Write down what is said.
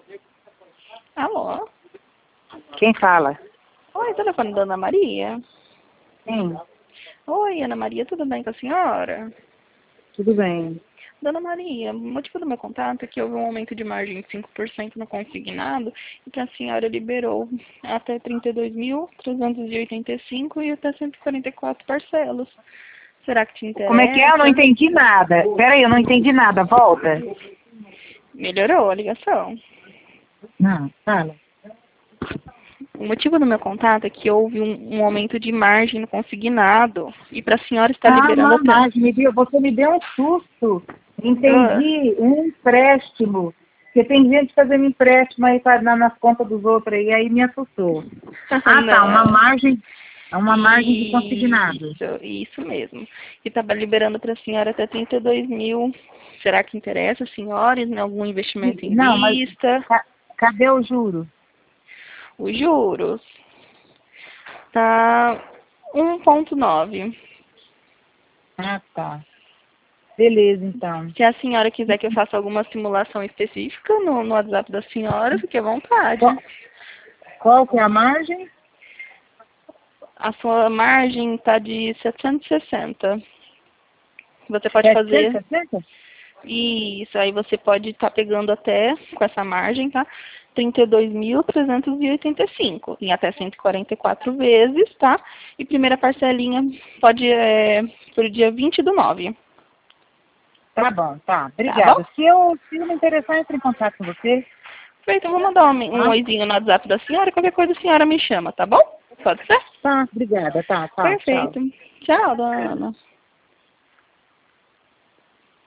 Alô? Quem fala? Oi, telefone da Ana Maria? Sim, Oi, Ana Maria, tudo bem com a senhora? tudo bem. Dona Maria, o motivo do meu contato é que houve um aumento de margem de 5% no consignado e que a senhora liberou até 32.385 e até 144 parcelas. Será que te Como é que é? Eu não interessa? entendi nada. Peraí, eu não entendi nada. Volta. Melhorou a ligação. Não, fala. O motivo do meu contato é que houve um aumento de margem no consignado e para a senhora estar liberando Não, até... mas você me deu um susto. Ah, Entendi, um empréstimo. Porque tem gente fazendo empréstimo aí nas contas dos outros aí me assustou. Ah, tá, não. uma margem de consignado. Isso mesmo. Que estava liberando para a senhora até 32 mil. Será que interessa a senhora em algum investimento em Não, mas vista? cadê o juro? Os juros tá 1,9. Ah, tá. Beleza, então. Se a senhora quiser que eu faça alguma simulação específica no WhatsApp da senhora, fique à vontade. Qual, qual que é a margem? A sua margem está de 760. Você pode fazer 760? isso, aí você pode estar pegando até, com essa margem, tá? 32.385 em até 144 vezes, tá? E primeira parcelinha pode por dia 20/9. Tá bom, tá. Tá bom? Obrigada. Se eu me interessar, eu entro em contato com você. Perfeito, eu vou mandar um Tá? oizinho no WhatsApp da senhora, qualquer coisa a senhora me chama, tá bom? Pode ser? Tá, obrigada. Tá, tchau. Perfeito. Tchau, dona Ana.